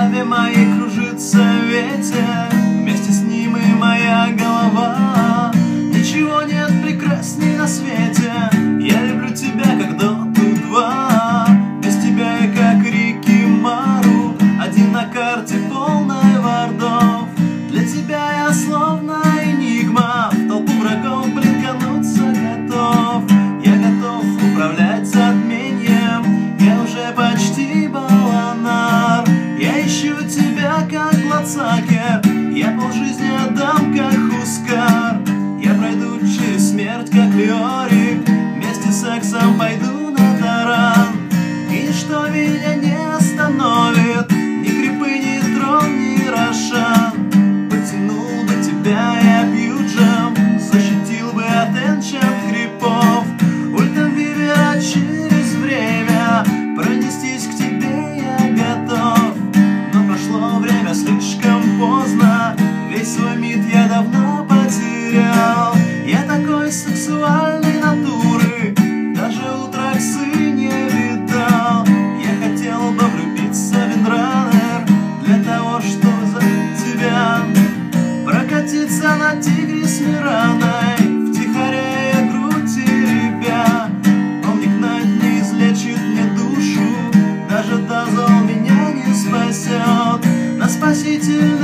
голове моей кружится ветер, вместе с ним и моя голова. Ничего нет прекрасней на свете, я люблю тебя как Доту-2. Без тебя я как Рикимару, один на карте полной вардов. Для тебя я словно энигма, в толпу врагов блинкануться готов. Я готов управлять затмением, я уже почти Баланар. Я ищу тебя как Блацакер, я полжизни отдам как Хускар. Я пройду через смерть как Леорик, вместе с сексом пойду на таран. И ничто меня не остановит, ни крипы, ни трон, ни Рошан. Потянул бы тебя и Абьюджем, защитил бы от энчант крипов. Ультом Вивера через время, пронестись к тебе я готов. Но прошло время слишком поздно, весь свой мид я давно потерял. Я такой сексуальной натуры, даже утраксы не видал. Я хотел бы влюбиться в Виндранер, для того, чтобы за тебя прокатиться на тигре с Мираной, втихаря я грудь теребя. Омник Найт не излечит мне душу, даже Дазл меня не спасет. На спасительный